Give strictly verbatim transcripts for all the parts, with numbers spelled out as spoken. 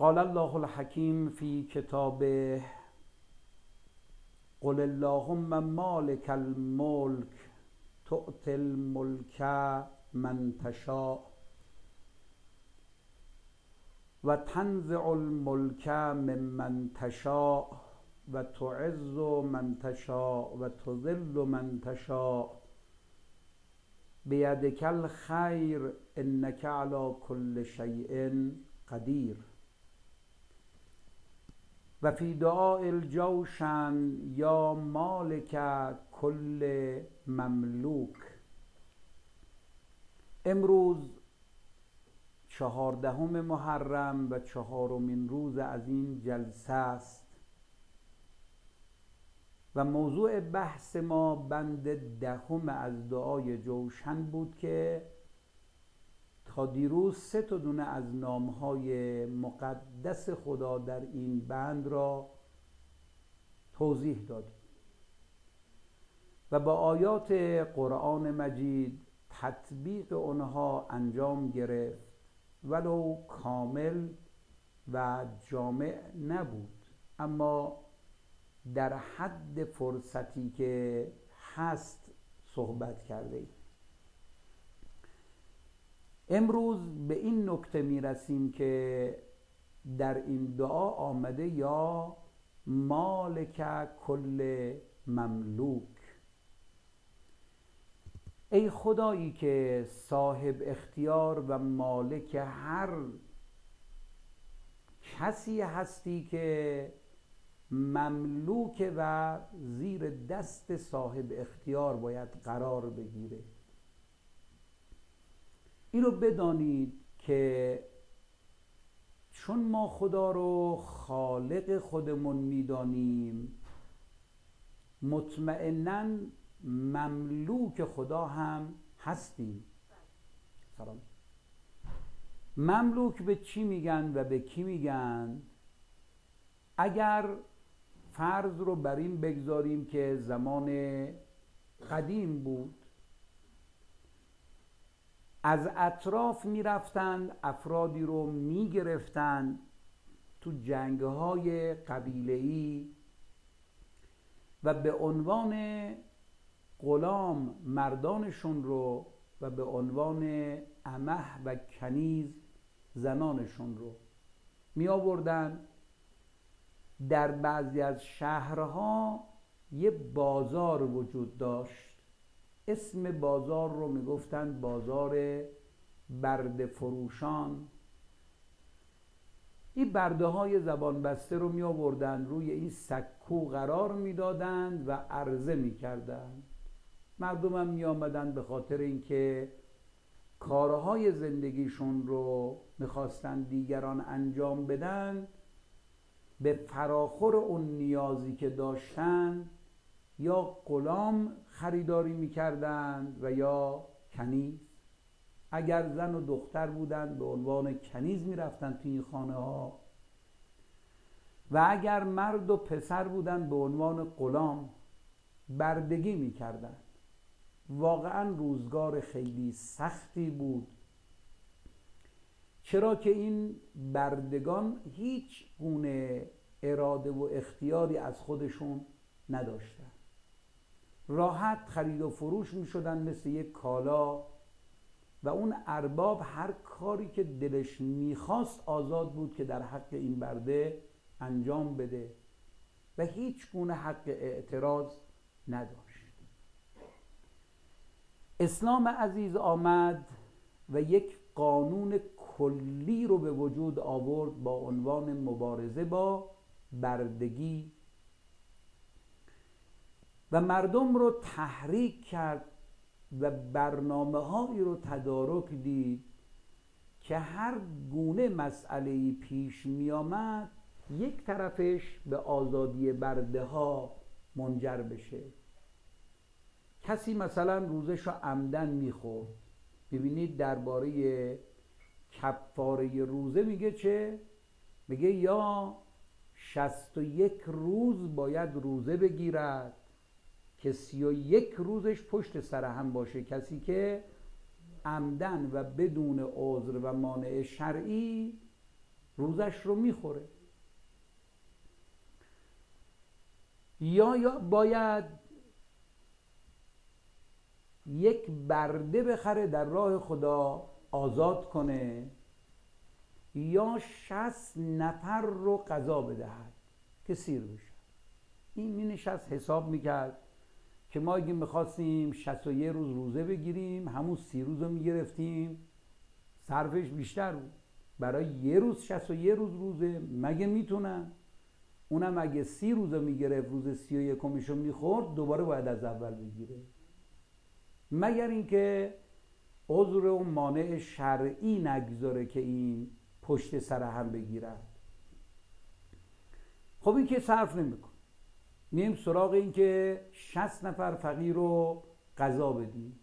قال الله الحکیم فی کتابه قل اللهم مالک الملک تؤتی الملک من تشاء و تنزع الملک ممن تشاء و تعز من تشاء و تذل من تشاء بیدک الخیر انک علی کل شیء قدیر. و فی دعاء الجوشن یا مالک کل مملوک. امروز چهاردهم محرم و چهارمین روز از این جلسه است و موضوع بحث ما بند دهم از دعای جوشن بود که تا دیروز سه تا دونه از نامهای مقدس خدا در این بند را توضیح دادیم و با آیات قرآن مجید تطبیق آنها انجام گرفت، ولو کامل و جامع نبود اما در حد فرصتی که هست صحبت کرده ایم. امروز به این نکته می رسیم که در این دعا آمده یا مالک کل مملوک. ای خدایی که صاحب اختیار و مالک هر کسی هستی که مملوک و زیر دست صاحب اختیار باید قرار بگیره. این رو بدانید که چون ما خدا رو خالق خودمون میدانیم، مطمئناً مملوک خدا هم هستیم. سلام. مملوک به چی میگن و به کی میگن؟ اگر فرض رو بر این بگذاریم که زمان قدیم بود، از اطراف میرفتند افرادی رو میگرفتند تو جنگهای قبیله‌ای و به عنوان غلام مردانشون رو و به عنوان امه و کنیز زنانشون رو می آوردن. در بعضی از شهرها یه بازار وجود داشت، اسم بازار رو می گفتن بازار برده فروشان. این برده های زبان بسته رو می آوردن روی این سکو قرار می دادند و عرضه می کردند. مردم هم می آمدن به خاطر اینکه کارهای زندگیشون رو می خواستن دیگران انجام بدن، به فراخور اون نیازی که داشتن یا غلام خریداری می کردند و یا کنیز. اگر زن و دختر بودند به عنوان کنیز می رفتن توی این خانه ها و اگر مرد و پسر بودند به عنوان غلام بردگی می کردند. واقعا روزگار خیلی سختی بود، چرا که این بردگان هیچ گونه اراده و اختیاری از خودشون نداشتن. راحت خرید و فروش می شدن مثل یک کالا و اون ارباب هر کاری که دلش میخواست آزاد بود که در حق این برده انجام بده و هیچ گونه حق اعتراض نداشت. اسلام عزیز آمد و یک قانون کلی رو به وجود آورد با عنوان مبارزه با بردگی و مردم رو تحریک کرد و برنامه هایی رو تدارک دید که هر گونه مسئله‌ای پیش می آمد یک طرفش به آزادی برده ها منجر بشه. کسی مثلا روزش رو عمدن میخورد، ببینید درباره کفاره روزه میگه چه؟ میگه یا شصت و یک روز باید روزه بگیرد که سی و یک روزش پشت سر هم باشه. کسی که عمدن و بدون عذر و مانع شرعی روزه روزش رو میخوره. یا یا باید یک برده بخره در راه خدا آزاد کنه، یا شصت نفر رو غذا بدهد که سیر بشه. این می نشست حساب میکرد که ما اگه میخواستیم شصت و یک روز روزه بگیریم، همون سی روز رو میگرفتیم، صرفش بیشتر بود. برای یه روز شصت و یک روز روزه مگه میتونن؟ اونم اگه سی روز رو میگرفت، روز سی و یکمیش رو میخورد، دوباره باید از اول بگیره، مگر اینکه عذر و مانع شرعی نگذاره که این پشت سر هم بگیرد. خب این که صرف نمیکن. میم سراغ این که شصت نفر فقیر رو غذا بدیم.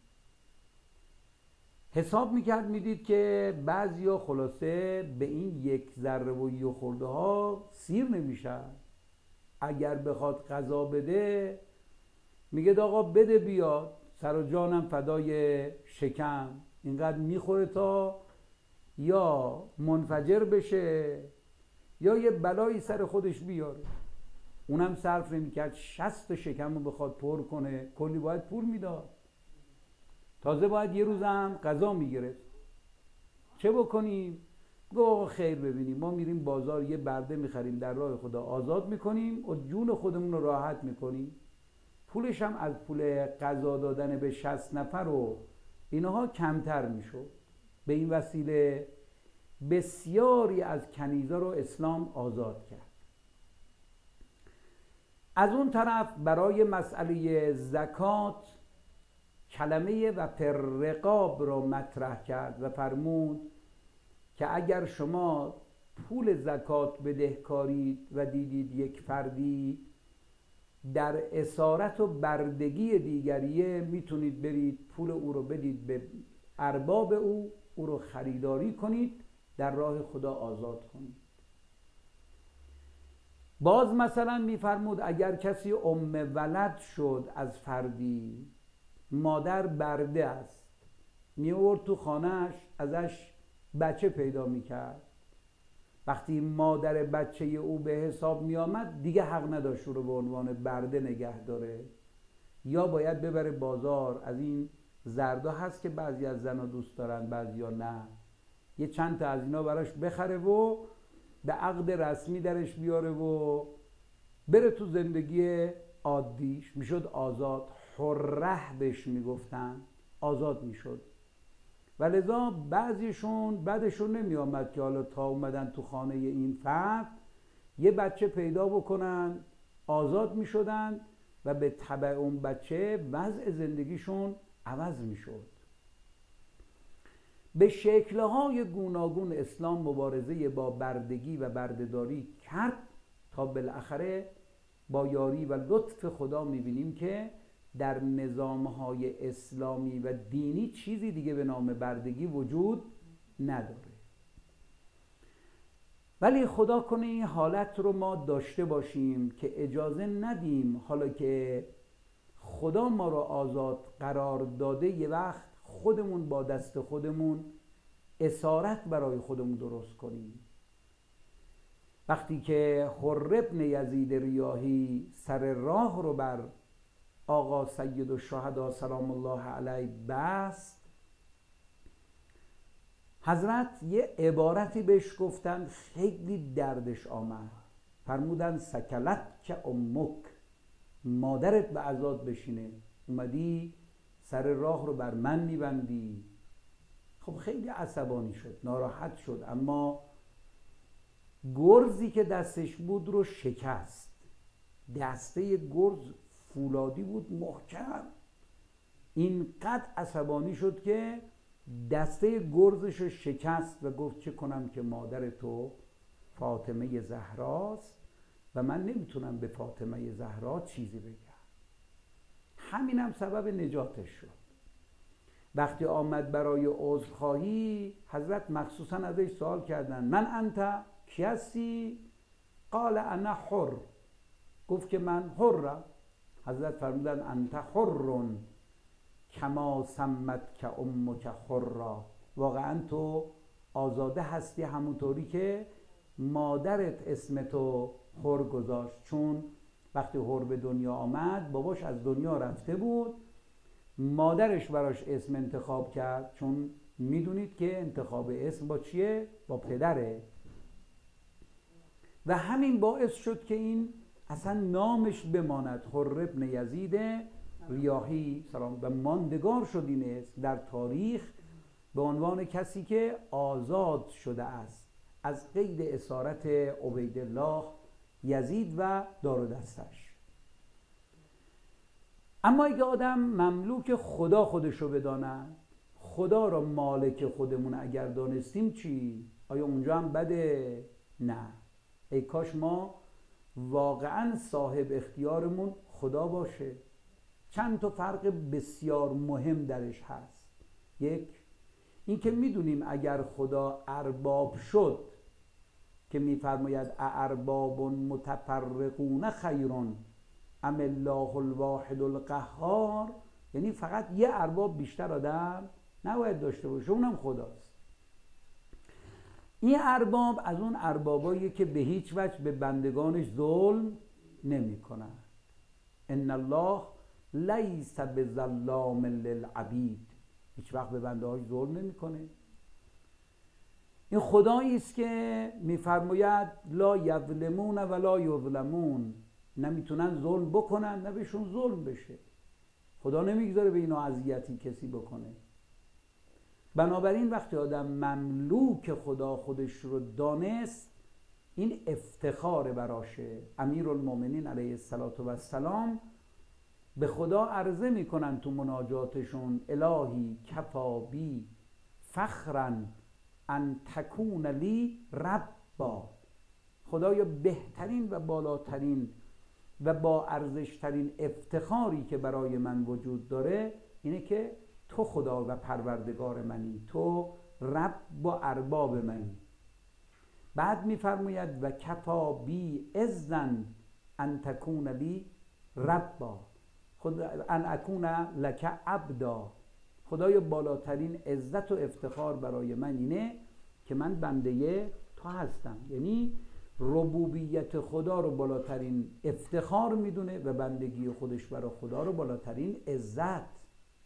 حساب میکرد، میدید که بعضیا خلاصه به این یک ذره و یه خورده ها سیر نمیشن. اگر بخواد غذا بده میگه آقا بده بیاد، سر و جانم فدای شکم، اینقدر میخوره تا یا منفجر بشه یا یه بلایی سر خودش بیاره. اونم صرف نمیکرد، شصت شکم رو بخواد پر کنه کلی باید پول میداد، تازه باید یه روزم غذا میگرفت. چه بکنیم؟ گفت آقا خیر ببینیم، ما میریم بازار یه برده میخریم در راه خدا آزاد میکنیم و جون خودمون رو راحت میکنیم، پولش هم از پول غذا دادن به شصت نفر و اینها کمتر میشد. به این وسیله بسیاری از کنیزا رو اسلام آزاد کرد. از اون طرف برای مسئله زکات کلمه و فرقاب رو مطرح کرد و فرمود که اگر شما پول زکات بدهکارید و دیدید یک فردی در اسارت و بردگی دیگریه، میتونید برید پول او رو بدید به ارباب او، او رو خریداری کنید، در راه خدا آزاد کنید. باز مثلا میفرمود اگر کسی ام ولد شد از فردی، مادر برده است، میورد تو خانهش ازش بچه پیدا میکرد، وقتی مادر بچه او به حساب میامد دیگه حق نداشت رو به عنوان برده نگه داره، یا باید ببره بازار. از این زردا هست که بعضی از زنها دوست دارن بعضی ها نه، یه چند تا از اینا براش بخره و به عقد رسمی درش بیاره و بره تو زندگی عادیش، میشد آزاد. حره بهش میگفتن، آزاد میشد. و لذا بعضیشون بعدشون نمی آمد که حالا تا اومدن تو خانه این فرد یه بچه پیدا بکنن، آزاد می شدن و به تبع اون بچه وضع زندگیشون عوض می شد. به شکلهای گوناگون اسلام مبارزه با بردگی و بردهداری کرد تا بالاخره با یاری و لطف خدا می بینیم که در نظامهای اسلامی و دینی چیزی دیگه به نام بردگی وجود نداره. ولی خدا کنه این حالت رو ما داشته باشیم که اجازه ندیم حالا که خدا ما رو آزاد قرار داده یه وقت خودمون با دست خودمون اسارت برای خودمون درست کنیم. وقتی که حر ابن یزید ریاحی سر راه رو بر آقا سید الشهدا سلام الله علیه بست، حضرت یه عبارتی بهش گفتن خیلی دردش آمد. فرمودن سکلت که امک، مادرت به عزاد بشینه، اومدی سر راه رو بر من میبندی. خب خیلی عصبانی شد، ناراحت شد، اما گرزی که دستش بود رو شکست. دسته گرز فولادی بود محکم. اینقدر عصبانی شد که دسته گرزش رو شکست و گفت چه کنم که مادر تو فاطمه زهراست و من نمیتونم به فاطمه زهرا چیزی بگم. همینم هم سبب نجاتش شد. وقتی آمد برای عذرخواهی، حضرت مخصوصا ازش سوال کردن من انت، کی هستی؟ قال انا حر، گفت که من حرم. حضرت فرمودن انت حر کما سمت که امک حرا، واقعا تو آزاده هستی همونطوری که مادرت اسمتو هر گذاشت، چون وقتی هر به دنیا آمد باباش از دنیا رفته بود، مادرش براش اسم انتخاب کرد، چون میدونید که انتخاب اسم با چیه؟ با پدره. و همین باعث شد که این اصلا نامش بماند، هر ابن یزید ریاحی سلام، و ماندگار شد این اسم در تاریخ به عنوان کسی که آزاد شده است از قید اسارت عبیدالله یزید و دار و دستش. اما اگه آدم مملوک خدا خودشو بداند، خدا را مالک خودمون اگر دانستیم چی؟ آیا اونجا هم بده؟ نه. ای کاش ما واقعا صاحب اختیارمون خدا باشه. چند تا فرق بسیار مهم درش هست. یک، این که میدونیم اگر خدا ارباب شد که میفرماید ارباب متفرقون خیرون ام الله الواحد القهار، یعنی فقط یه ارباب بیشتر آدم نباید داشته باشه، اونم خداست. این ارباب از اون اربابایی که به هیچ وجه به بندگانش ظلم نمی کنن. ان الله لیس بظلام للعبید، هیچ وقت به بنده هاش ظلم نمی کنه. این خدایی است که میفرماید لا یظلمون ولا یظلمون، نمیتونن ظلم بکنن نه بهشون ظلم بشه. خدا نمیگذاره به اینا اذیتی کسی بکنه. بنابراین وقتی آدم مملوک خدا خودش رو دانست، این افتخار براشه. امیرالمومنین علیه السلام به خدا عرضه میکنن تو مناجاتشون الهی کفا بی فخرا ان تکون لی ربا، خدایا بهترین و بالاترین و با ارزشترین افتخاری که برای من وجود داره اینه که تو خدا و پروردگار منی، تو رب و ارباب منی. بعد میفرماید و کفا بی اذن ان تکون لی ربا، خدا ان اکون لک عبدا، خدایا بالاترین عزت و افتخار برای من اینه که من بنده تو هستم. یعنی ربوبیت خدا رو بالاترین افتخار میدونه و بندگی خودش برای خدا رو بالاترین عزت.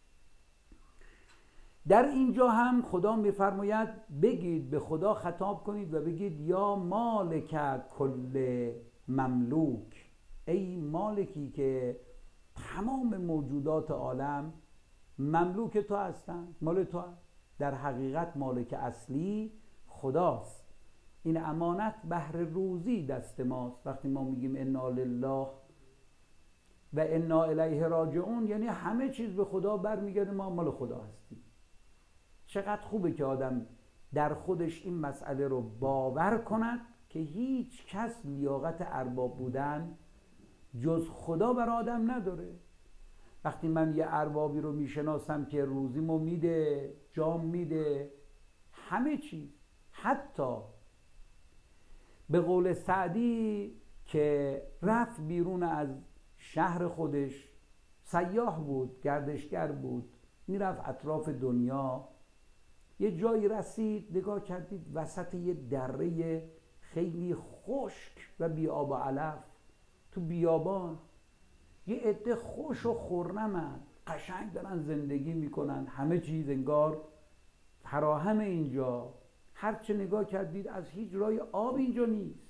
در اینجا هم خدا میفرماید بگید، به خدا خطاب کنید و بگید یا مالک کل مملوک، ای مالکی که تمام موجودات عالم مملوک تو هستن، مال تو هست. در حقیقت مالک اصلی خداست. این امانت بهر روزی دست ماست. وقتی ما میگیم انا لله و انا الیه راجعون، یعنی همه چیز به خدا برمیگرده، ما مال خدا هستیم. چقدر خوبه که آدم در خودش این مسئله رو باور کند که هیچ کس لیاقت ارباب بودن جز خدا بر آدم نداره. وقتی من یه اربابی رو میشناسم که روزیمو میده، جام میده، همه چیز، حتی به قول سعدی که رفت بیرون از شهر خودش، سیاح بود، گردشگر بود، میرفت اطراف دنیا، یه جایی رسید، نگاه کردید وسط یه دره خیلی خشک و بی آب و علف، تو بیابان یه عده خوش و خرمن قشنگ دارن زندگی میکنن، همه چیز انگار فراهم اینجا، هرچه نگاه کردید از هیچ رای آب اینجا نیست.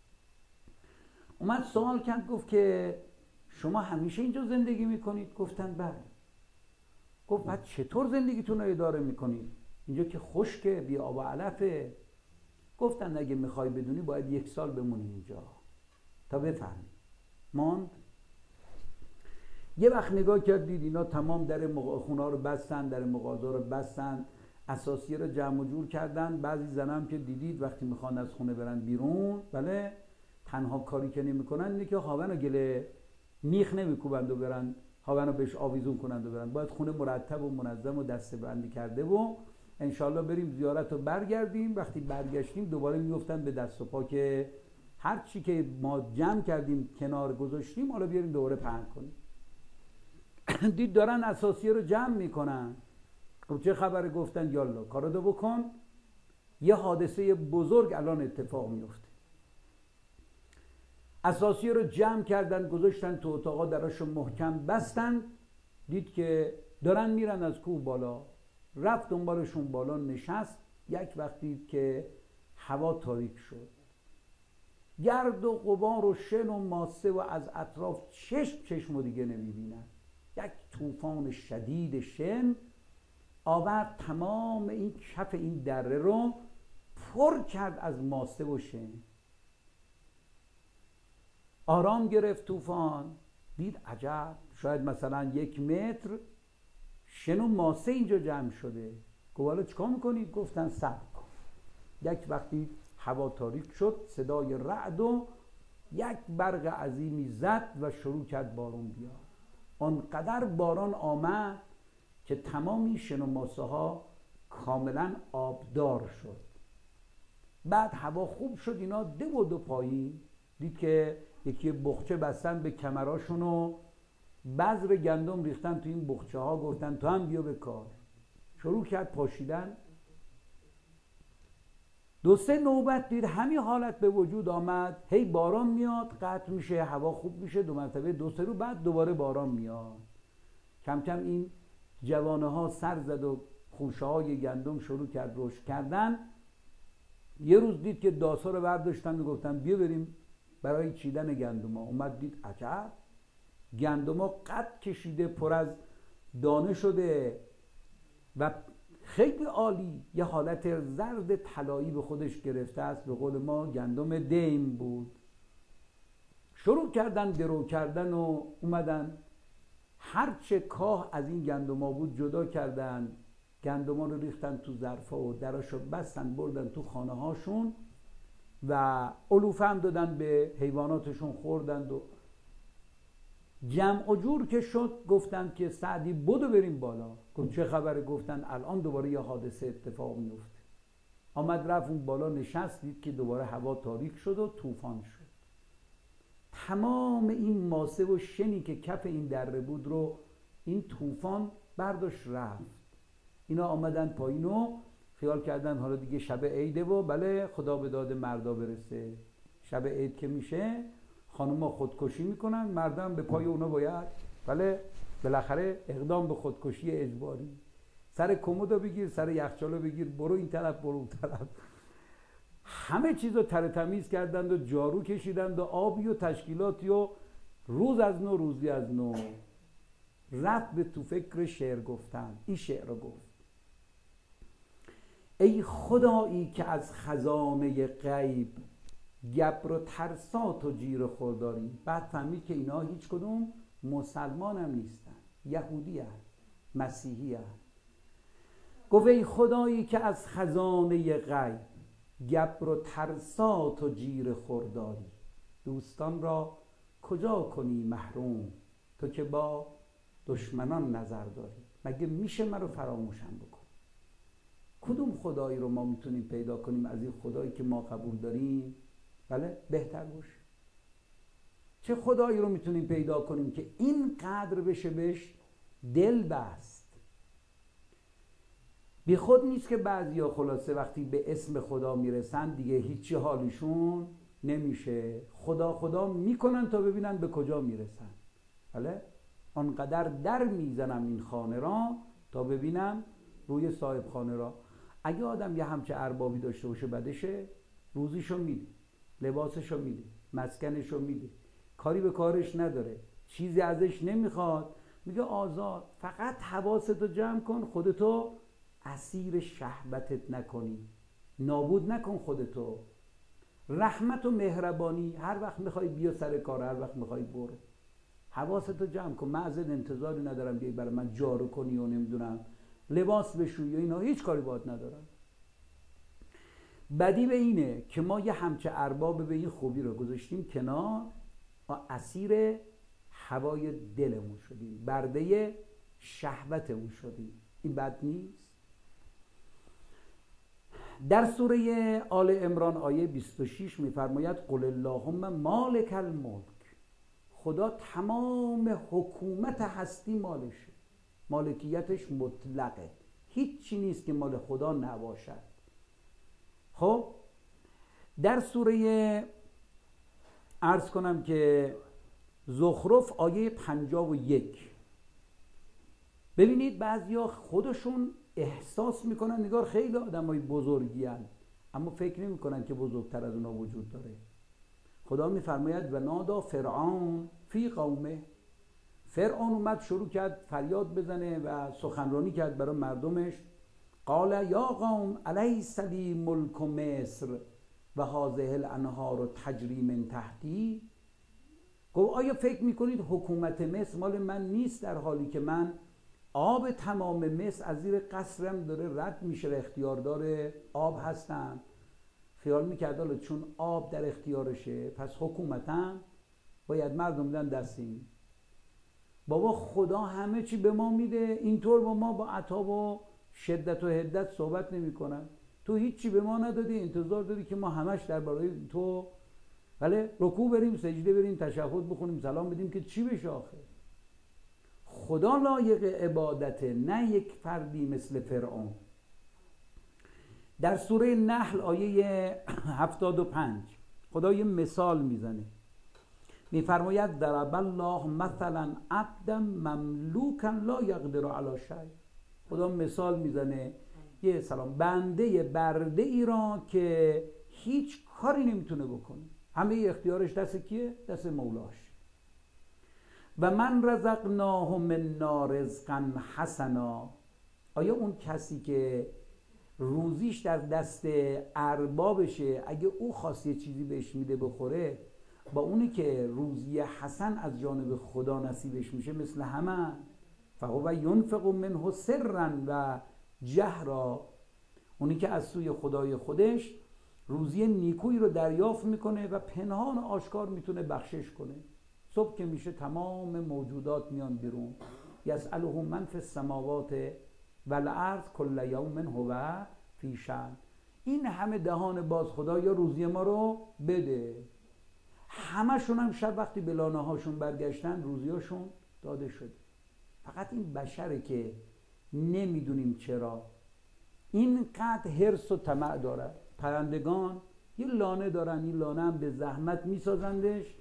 اومد سوال کرد، گفت که شما همیشه اینجا زندگی میکنید؟ گفتن بله. گفت بعد چطور زندگیتون رو اداره میکنید؟ اینجا که خشکه، بی آب و علفه. گفتن اگه میخوای بدونی باید یک سال بمونی اینجا تا بفهمی. ماند. یه وقت نگاه کردید اینا تمام در مغ... خونه رو بستن، در مغازه رو بستن، اساسیه رو جمع و جور کردن. بعضی زنم که دیدید وقتی میخوان از خونه برن بیرون، بله، تنها کاری که نمیکنن اینه که هاون و گله میخ نمیکوبند و برن هاون رو بهش آویزون کنند و برن. باید خونه مرتب و منظم و دسته بندی کرده و انشالله بریم زیارت رو برگردیم. وقتی برگشتیم دوباره میفتن به دست و پا که هر چی که ما جمع کردیم کنار گذاشتیم حالا بیاریم دوباره پهن کنیم. دید دارن اساسیه رو جمع میکنن. چه خبره؟ گفتن یالا کارو بکن، یه حادثه بزرگ الان اتفاق میفته. اساسی رو جمع کردن گذاشتن تو اتاقا، دراشو محکم بستن. دید که دارن میرن از کوه بالا، رفت دنبالشون بالا نشست. یک وقت دید که هوا تاریک شد، گرد و غبار و شن و ماسه و از اطراف چشم چشم و دیگه نمیبینن. یک طوفان شدید شن آورد تمام این کف این دره رو پر کرد از ماسه و شن. آرام گرفت طوفان، دید عجب، شاید مثلا یک متر شن و ماسه اینجا جمع شده. گفت حالا چیکار میکنید؟ گفتن صبر کن. یک وقتی هوا تاریک شد، صدای رعد و یک برق عظیمی زد و شروع کرد بارون بیاد. آنقدر باران آمد که تمام این شن و ماسه ها کاملا آبدار شد. بعد هوا خوب شد، اینا دو و دو پایین. دید که یکی بخچه بستن به کمراشون و بذر گندم ریختن تو این بخچه ها، گفتن تو هم بیا به کار. شروع کرد پاشیدن. دو سه نوبت دید همین حالت به وجود آمد، هی باران میاد قطع میشه، هوا خوب میشه، دو مرتبه دو سه رو بعد دوباره باران میاد. کم کم این جوانه ها سر زد و خوشه های گندم شروع کرد رشد کردن. یه روز دید که داسا رو برداشتن و گفتن بیا بریم برای چیدن گندم ها. اومد دید عجب، گندم ها قد کشیده پر از دانه شده و خیلی عالی، یه حالت زرد طلایی به خودش گرفته است. به قول ما گندم دیم بود. شروع کردن درو کردن و اومدن هرچه کاه از این گندم ها بود جدا کردن، گندم ها رو ریختن تو ظرفا و دراشو بستن بردن تو خانه هاشون و علوفه هم دادن به حیواناتشون خوردند. و جمع و جور که شد گفتن که سعدی بدو بریم بالا. گفت چه خبره؟ گفتن الان دوباره یه حادثه اتفاق میفته. آمد رفت اون بالا نشست، دید که دوباره هوا تاریک شد و طوفان شد. تمام این ماسه و شنی که کف این دره بود رو این طوفان برداشت رفت. اینا آمدن پایین و خیال کردن حالا دیگه شب عیده و بله خدا به داد مردا برسه. شب عید که میشه خانوما خودکشی میکنن، مردم به پای اونا باید بله بالاخره اقدام به خودکشی اجباری. سر کمدو بگیر، سر یخچالو بگیر، برو این طرف برو اون طرف. همه چیزو تره تمیز کردند و جارو کشیدند و آبی و تشکیلاتی و روز از نو روزی از نو رفت به تو فکر شعر گفتن. این شعر رو گفت: ای خدایی که از خزانه غیب گبر و ترسات و جیر خورداری. بعد فهمید که اینا هیچ کدوم مسلمان هم نیستن، یهودی هست، مسیحی هست. گفت ای خدایی که از خزانه غیب گبر و ترسات و جیر خورداری. دوستان را کجا کنی محروم تو که با دشمنان نظر داری. مگه میشه من رو فراموشم بکن؟ کدوم خدایی رو ما میتونیم پیدا کنیم از این خدایی که ما قبول داریم بله بهتر باشه؟ چه خدایی رو میتونیم پیدا کنیم که این قدر بشه بهش دل بست؟ بی خود نیست که بعضیا خلاصه وقتی به اسم خدا میرسن دیگه هیچی حالیشون نمیشه، خدا خدا میکنن تا ببینن به کجا میرسن. بله آنقدر در میزنم این خانه را تا ببینم روی صاحب خانه را. اگه آدم یه همچه اربابی داشته باشه بدشه، روزیشو میده، لباسشو میده، مسکنشو میده، کاری به کارش نداره، چیزی ازش نمیخواد، میگه آزاد. فقط حواستو جمع کن خودتو اسیر شهوتت نکنی، نابود نکن خودتو. رحمت و مهربانی، هر وقت میخوای بیا سر کار، هر وقت میخوای برو. حواستو جمع کن. من ازت انتظاری ندارم بیای برای من جارو کنی و نمیدونم لباس بشویی و اینا، هیچ کاری باهات ندارم. بدی به اینه که ما یه همچه ارباب به این خوبی رو گذاشتیم کنار، اسیر هوای دلمون شدیم، برده شهوتمون شدیم. این بد نیست؟ در سوره آل عمران آیه بیست و شش میفرماید قل اللهم مالک الملک. خدا تمام حکومت هستی مالشه، مالکیتش مطلقه، هیچی نیست که مال خدا نباشد. خب در سوره عرض کنم که زخرف آیه پنجاه و یک. ببینید بعضیا خودشون احساس میکنن نگار خیلی آدمای بزرگی هن، اما فکر نمیکنن که بزرگتر از اونا وجود داره. خدا میفرماید و نادا فرعون فی قومه. فرعون اومد شروع کرد فریاد بزنه و سخنرانی کرد برای مردمش. قال یا قوم الیس لی ملک مصر و هذه الانهار تجری من تحتی. گفت آیا فکر میکنید حکومت مصر مال من نیست، در حالی که من آب تمام مصر از زیر قصرم داره رد میشه و اختیاردار آب هستم. خیال میکرد حالا چون آب در اختیارشه پس حکومتم باید مردم بدن دستیم. بابا خدا همه چی به ما میده، اینطور با ما با عطا و شدت و حدت صحبت نمی کنن. تو هیچی به ما ندادی، انتظار داری که ما همش در برای تو بله رکوع بریم، سجده بریم، تشهد بخونیم، سلام بدیم که چی بشه آخه؟ خدا لایق عبادته، نه یک فردی مثل فرعون. در سوره نحل آیه هفتاد و پنج خدا یه مثال میزنه، میفرماید ضرب الله مثلا عبدا مملوکا لا یقدر علی شیء. خدا مثال میزنه یه سلام بنده برده ای را که هیچ کاری نمیتونه بکنه، همه اختیارش دست کیه؟ دست مولاش. و من رزقناه منا رزقا حسنا. آیا اون کسی که روزیش در دست اربابشه اگه او خواست یه چیزی بهش میده بخوره، با اونی که روزی حسن از جانب خدا نصیبش میشه مثل همه؟ فهو ینفق منه سرا و جهرا. اونی که از سوی خدای خودش روزی نیکویی رو دریافت میکنه و پنهان و آشکار میتونه بخشش کنه. صبح که میشه تمام موجودات میان بیرون. یسأله من فی السماوات والارض کل یوم هو فی شأن. این همه دهان باز خدا یا روزی ما رو بده. همشون هم شب وقتی به لانه هاشون برگشتن روزیاشون داده شده. فقط این بشره که نمیدونیم چرا اینقدر حرص و طمع داره. پرندگان یه لانه دارن، این لانه هم به زحمت میسازندش،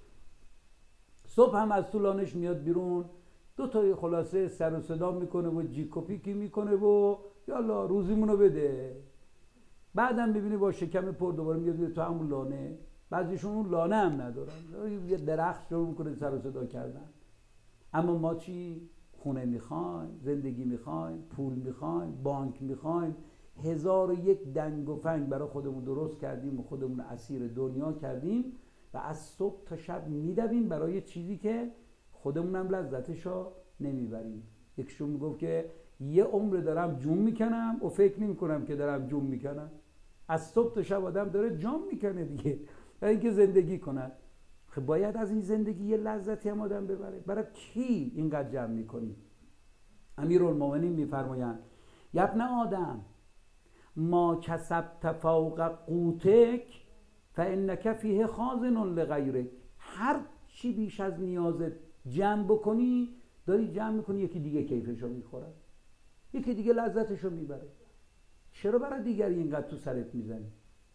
صبح هم از تو لانش میاد بیرون، دو تا خلاصه سر و صدا میکنه و جیک و پیکی میکنه و یالا روزیمونو بده. بعدم ببینی با شکم پر دوباره میاد تو همون لانه. بعضیشون اون لانه هم ندارن، یه درخت شروع میکنه سر و صدا کردن. اما ما چی؟ خونه میخوایم، زندگی میخوایم، پول میخوایم، بانک میخوایم، هزار و یک دنگ و فنگ برای خودمون درست کردیم و خودمون اسیر دنیا کردیم و از صبح تا شب میدویم برای چیزی که خودمون هم لذتشو نمیبریم. یکشون میگفت که یه عمر دارم جون میکنم و فکر نمیکنم که دارم جون میکنم. از صبح تا شب آدم داره جام میکنه دیگه برای اینکه زندگی کنن. خب باید از این زندگی یه لذتی هم آدم ببره. برای کی اینقدر جمع میکنی؟ امیرالمومنین میفرمایند یا ابن آدم ما کسبت فوق قوتک فانک فیه خازن لغیرک. هر چی بیش از نیازت جمع بکنی داری جمع میکنی یکی دیگه کیفشو میخوره، یکی دیگه لذتشو میبره. چرا برای دیگری اینقدر تو سرت میزنی؟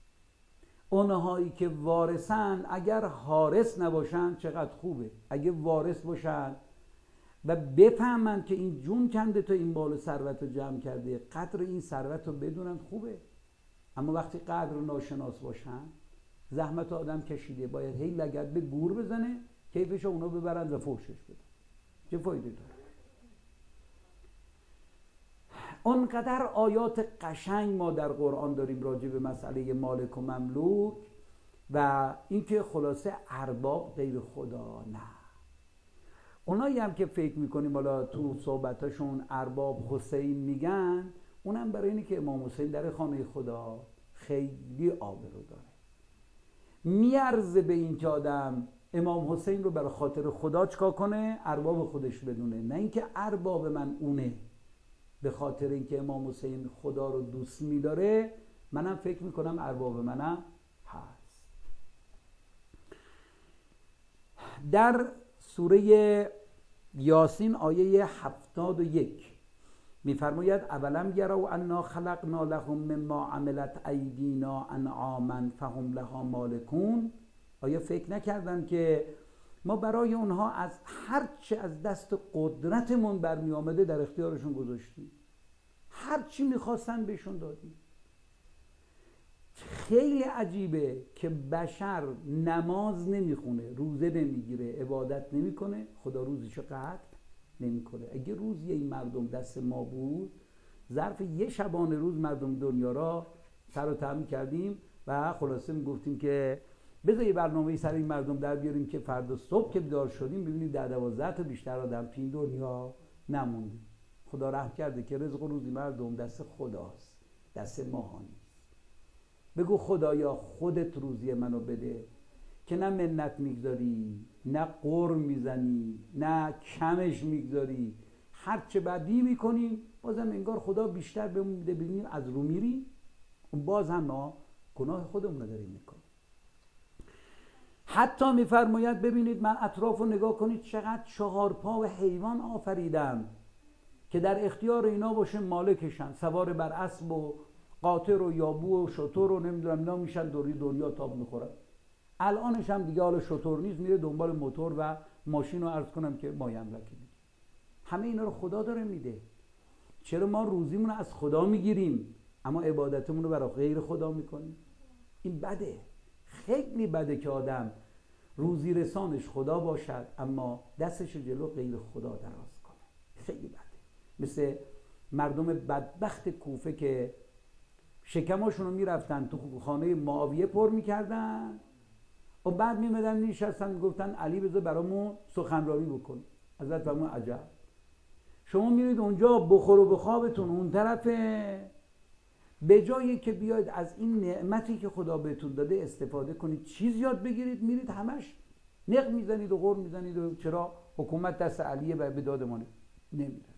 اونهایی که وارثن اگر حارس نباشن چقدر خوبه. اگه وارث باشن و بفهمن که این جون کنده تو این بال ثروت رو جمع کرده، قدر این ثروت رو بدونن خوبه. اما وقتی قدر ناشناس باشن، زحمت آدم کشیده، باید هی لگد به گور بزنه کیفش اونو ببرن و فوشش بدن. چه فایده داره؟ اونقدر آیات قشنگ ما در قرآن داریم راجع به مسئله مالک و مملوک و اینکه خلاصه ارباب غیر خدا نه. اونایی هم که فکر میکنیم حالا تو صحبتاشون ارباب حسین میگن، اونم برای اینه که امام حسین در خانه خدا خیلی آبرو داره. میارزه به این که آدم امام حسین رو برای خاطر خدا چکا کنه؟ ارباب خودش بدونه، نه اینکه ارباب من اونه. به خاطر اینکه امام حسین خدا رو دوست می‌داره منم فکر میکنم ارباب منم هست. در سوره یاسین آیه هفتاد و یک میفرماید اولم یروا انا خلقنا لهم مما عملت ایدینا انعاما فهم لها مالکون. آیا فکر نکردن که ما برای اونها از هر چه از دست قدرتمون برمی آمده در اختیارشون گذاشتیم، هر چی میخواستن بهشون دادیم. خیلی عجیبه که بشر نماز نمیخونه، روزه نمیگیره، عبادت نمیکنه، خدا روزشو قطع نمیکنه. اگه روزی این مردم دست ما بود، ظرف یه شبانه روز مردم دنیا را سر و ته کردیم و خلاصه میگفتیم که بذار یه برنامه‌ای سر این مردم در بیاریم که فردا صبح که بیدار شدیم ببینیم در دوازده تا بیشتر آدم تو این دنیا نموندیم. خدا رحم کرده که رزق و روزی مردم دست خداست، دست ما نیست. بگو خدایا خودت روزی منو بده که نه منت میگذاری، نه قرم میزنی، نه کمش میگذاری، هرچه بدی میکنیم بازم انگار خدا بیشتر بهمون میده، ببینیم از رو میریم، باز هم ما گناه خودمون رو داریم میکنیم. حتی میفرماید ببینید من اطراف رو نگاه کنید چقدر چهارپا و حیوان آفریدم که در اختیار اینا باشه مالکشن، سوار بر اسب و قاطر و یابو و شتر و نمیدونم اینا میشن دوری دنیا تاب میخورن. الانش هم دیگه حالا شتر نیست، میره دنبال موتور و ماشین رو عرض کنم که مایملکی دیگه. همه اینا رو خدا داره میده. چرا ما روزیمون رو از خدا میگیریم اما عبادتمون رو برای غیر خدا میکنیم؟ این بده، خیلی بده که آدم روزی رسانش خدا باشد اما دستش جلو غیر خدا دراز کنه. خیلی بده. مثل مردم بدبخت کوفه که شکماشون رو میرفتن تو خانه معاویه پر میکردن و بعد میمدن میشستن میگفتن علی بذار برامون سخنرانی بکن. حضرت فرمود عجب، شما میرید اونجا بخور و بخوابتون اون طرفه، به جایی که بیاید از این نعمتی که خدا بهتون داده استفاده کنید، چیز یاد بگیرید، میرید همش نق میزنید و غر میزنید و چرا حکومت دست علیه و به داد ما نمیرسه.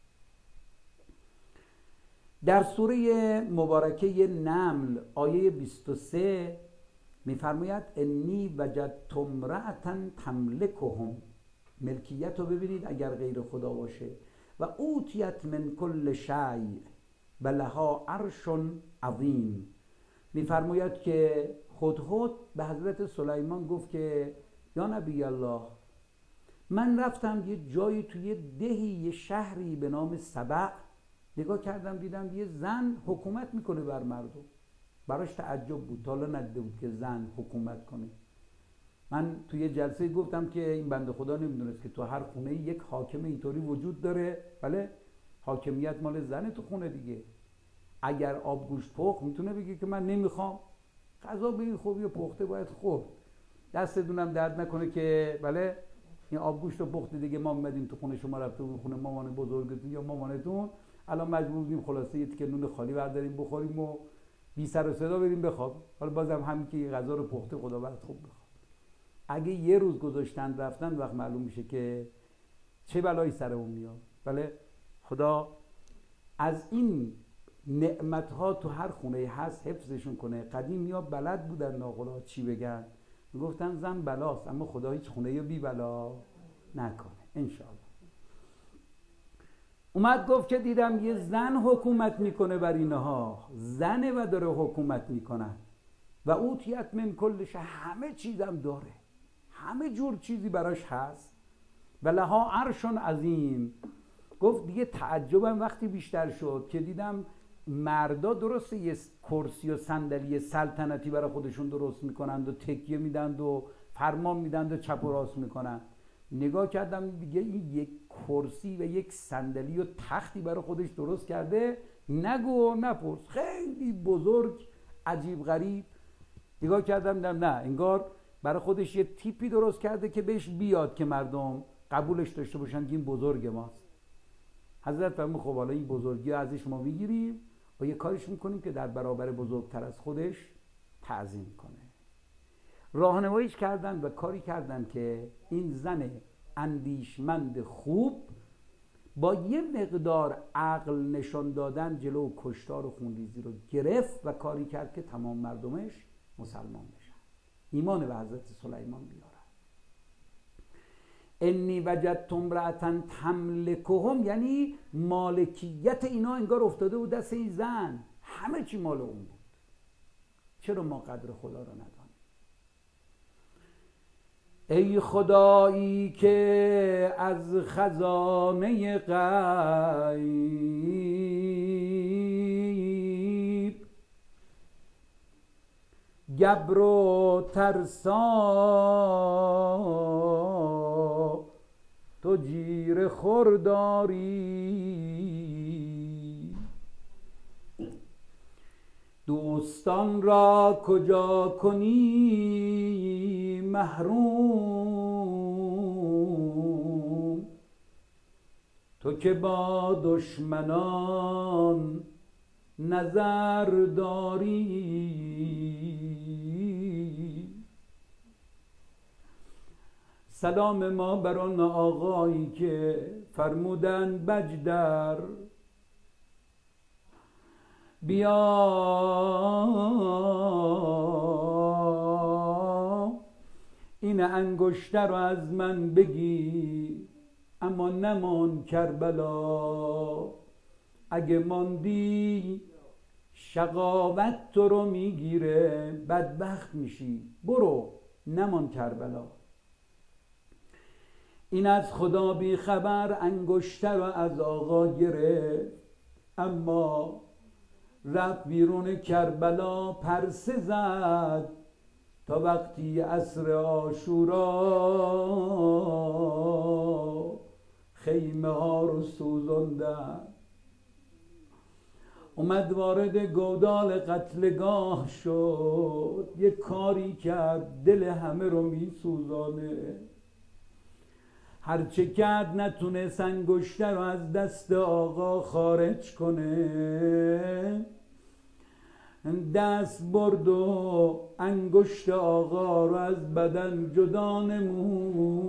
در سوره مبارکه نمل آیه بیست و سه میفرماید انی وجدت امرأة تملکهم، ملکیت رو ببینید اگر غیر خدا باشه، و اوتیت من کل شیء و لها عرش عظیم. میفرماید که هدهد به حضرت سلیمان گفت که یا نبی الله، من رفتم یه جایی توی دهی یه شهری به نام سبع، نگاه کردم دیدم یه زن حکومت میکنه بر مردم. براش تعجب بود، تا حالا ندیده بود که زن حکومت کنه. من توی جلسه گفتم که این بنده خدا نمیدونست که تو هر خونه یک حاکم اینطوری وجود داره. بله، حاکمیت مال زن تو خونه دیگه. اگر آبگوشت پخت میتونه بگه که من نمیخوام، غذا به این خوبی و پخته باید خورد، دستتونم درد نکنه که بله این آبگوشت رو پخته دیگه، ما اومدیم تو خونه شما، رفته بود خونه مامان بزرگتون یا مامانتون، الان مجبور بودیم خلاصه یه تیکه نون خالی برداریم بخوریم و بی سر و صدا بریم بخواب. حالا بازم همین که غذا رو پخته خدا برات خوب بخواب. اگه یه روز گذاشتن رفتن وقت معلوم میشه که چه بلایی سرمون میاد. بله، خدا از این نعمت‌ها تو هر خونه هست حفظشون کنه. قدیمی‌ها بلد بودن ناقلا چی بگن، میگفتن زن بلاست، اما خدا هیچ خونه‌ای بی بلا نکنه انشاءالله. اومد گفت که دیدم یه زن حکومت میکنه بر اینها، زنه و داره حکومت میکنن و اوتیت من کلش، همه چیزم داره، همه جور چیزی براش هست، و لها عرش عظیم. گفت دیگه تعجبم وقتی بیشتر شد که دیدم مردا درسته یه کرسی و صندلی سلطنتی برای خودشون درست میکنند و تکیه میدند و فرمان میدند و چپ و راست میکنند. نگاه کردم دیگه این یک کرسی و یک صندلی و تختی برای خودش درست کرده، نگو نپرس، خیلی بزرگ عجیب غریب. نگاه کردم دیدم نه، انگار برای خودش یه تیپی درست کرده که بهش بیاد که مردم قبولش داشته باشن که این بزرگ ماست. حضرت فرمود خب حالا این بزرگی ازش ما میگیریم و یه کارش میکنیم که در برابر بزرگتر از خودش تعظیم کنه. راهنماییش کردن و کاری کردن که این زن اندیشمند خوب با یه مقدار عقل نشان دادن جلو کشتار و خونریزی رو گرفت و کاری کرد که تمام مردمش مسلمان بشن، ایمان به حضرت سلیمان بیارن. انی وجدت امرأة تملکهم، یعنی مالکیت اینا انگار افتاده بود دست این زن، همه چی مال اون بود. چرا ما قدر خدا رو ندانیم؟ ای خدایی که از خزانه غیب گبر و ترسا تو جیر خورداری، دوستان را کجا کنی محروم، تو که با دشمنان نظر داری. سلام ما بر آن آقایی که فرمودن بجدر بیا این انگشتر رو از من بگی، اما نمان کربلا، اگه ماندی شقاوت تو رو میگیره بدبخت میشی، برو نمان کربلا. این از خدا بی خبر انگشتر رو از آقا گرفت، اما رفت بیرون کربلا پرسه زد تا وقتی عصر عاشورا خیمه ها رو سوزندن. اومد وارد گودال قتلگاه شد، یه کاری کرد دل همه رو می سوزانه. هرچه کرد نتونست انگشتر رو از دست آقا خارج کنه. دست برد و انگشت آقا رو از بدن جدا نمود.